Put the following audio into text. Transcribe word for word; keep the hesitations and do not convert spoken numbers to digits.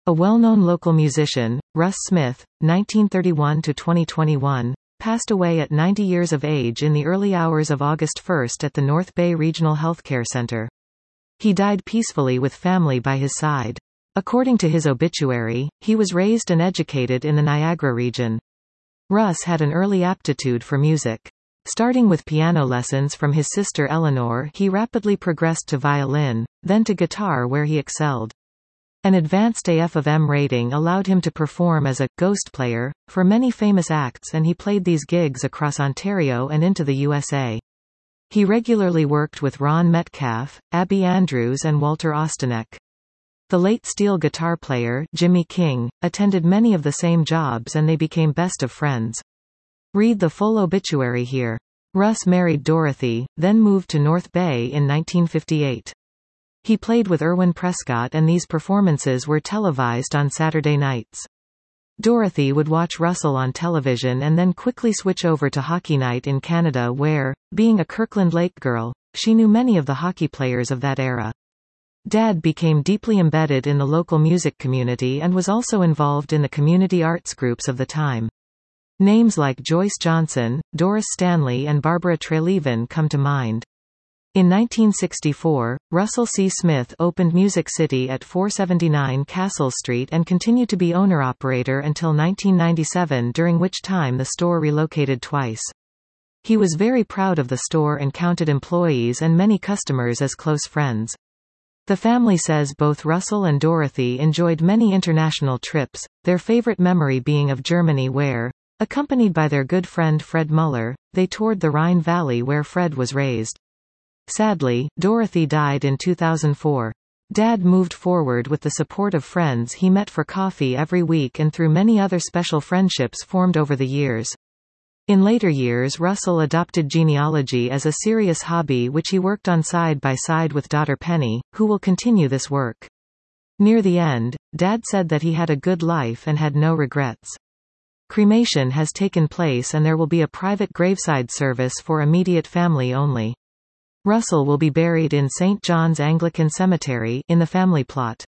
A well-known local musician, Russ Smith, nineteen thirty-one to twenty twenty-one, passed away at ninety years of age in the early hours of August first at the North Bay Regional Healthcare Center. He died peacefully with family by his side. According to his obituary, he was raised and educated in the Niagara region. Russ had an early aptitude for music. Starting with piano lessons from his sister Eleanor, he rapidly progressed to violin, then to guitar where he excelled. An advanced A F of M rating allowed him to perform as a ghost player for many famous acts, and he played these gigs across Ontario and into the U S A. He regularly worked with Ron Metcalf, Abby Andrews and Walter Ostanek. The late steel guitar player, Jimmy King, attended many of the same jobs and they became best of friends. Read the full obituary here. Russ married Dorothy, then moved to North Bay in nineteen fifty-eight. He played with Irwin Prescott and these performances were televised on Saturday nights. Dorothy would watch Russell on television and then quickly switch over to Hockey Night in Canada where, being a Kirkland Lake girl, she knew many of the hockey players of that era. Dad became deeply embedded in the local music community and was also involved in the community arts groups of the time. Names like Joyce Johnson, Doris Stanley and Barbara Treleaven come to mind. In nineteen sixty-four, Russell C. Smith opened Music City at four seventy-nine Castle Street and continued to be owner-operator until nineteen ninety-seven, during which time the store relocated twice. He was very proud of the store and counted employees and many customers as close friends. The family says both Russell and Dorothy enjoyed many international trips, their favorite memory being of Germany where, accompanied by their good friend Fred Muller, they toured the Rhine Valley where Fred was raised. Sadly, Dorothy died in two thousand four. Dad moved forward with the support of friends he met for coffee every week and through many other special friendships formed over the years. In later years, Russell adopted genealogy as a serious hobby which he worked on side by side with daughter Penny, who will continue this work. Near the end, Dad said that he had a good life and had no regrets. Cremation has taken place and there will be a private graveside service for immediate family only. Russell will be buried in Saint John's Anglican Cemetery, in the family plot.